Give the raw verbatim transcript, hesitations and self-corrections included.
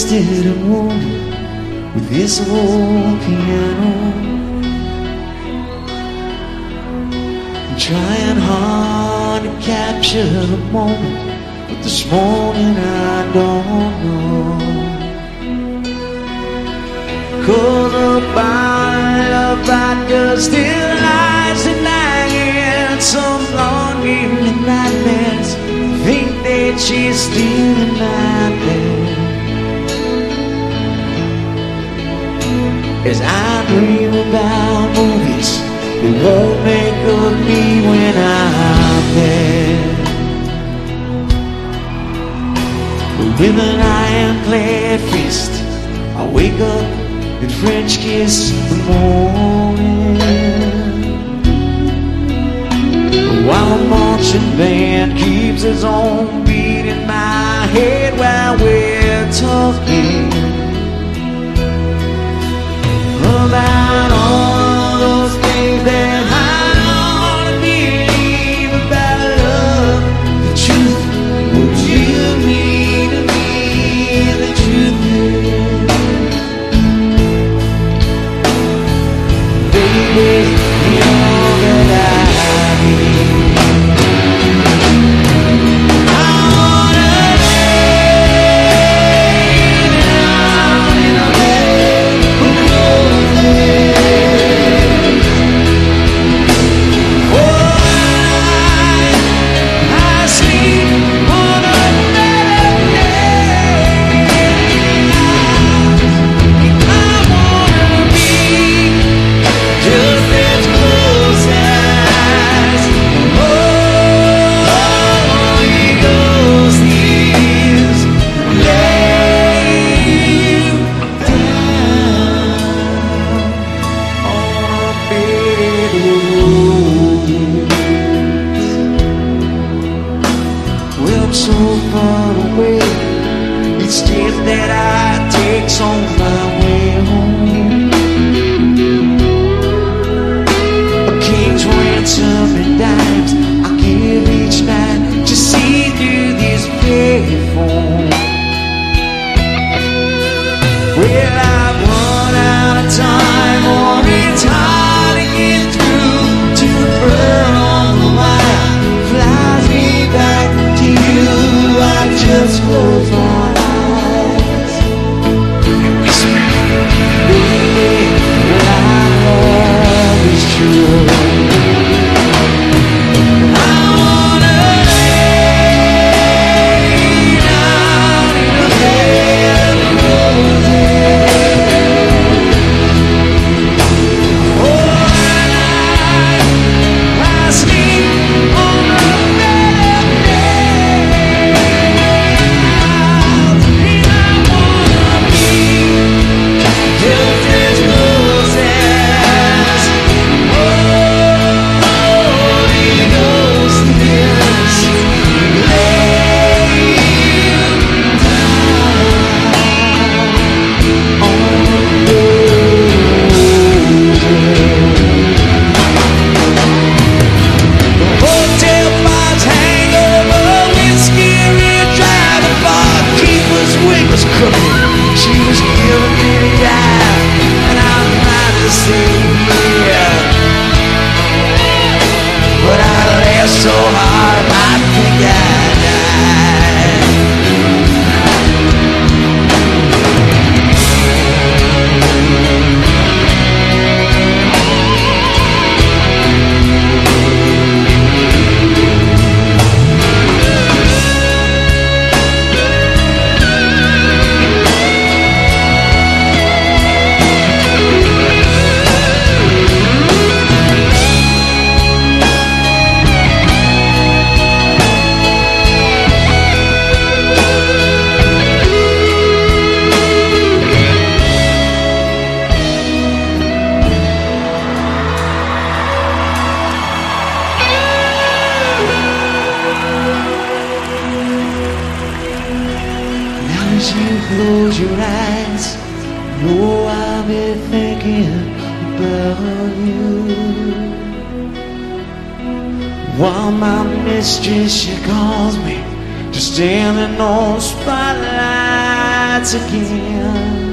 twisted and wounded with this old piano, trying hard to capture the moment, but this morning I don't know. 'Cause a bottle of vodka still lies at night, and some longing nightmares think that she's still in my bed. As I dream about movies that won't make of me when I'm dead, with an ironclad fist I wake up and French kiss the morning, while a marching band keeps its own beat in my head while we're talking about all those things that I want to believe about love. The truth, what you mean to me, the truth is, baby, you're all that I need. So far away, each step that I take's on my way home. A king's ransom and dimes I give each night to see through this payphone. Well, I've run out of time, or it's hard to get through to the bird on the wire flies me back to you. I just close my eyes, baby, our love is true. I wanna lay down in a bed of roses. Oh, at night I sleep on the bed of she was giving me the eye, and I'm trying to save me, but I laughed so hard I think I died. As you close your eyes, know I'll be thinking about you. While my mistress, she calls me to stand in on the spotlight. nights again.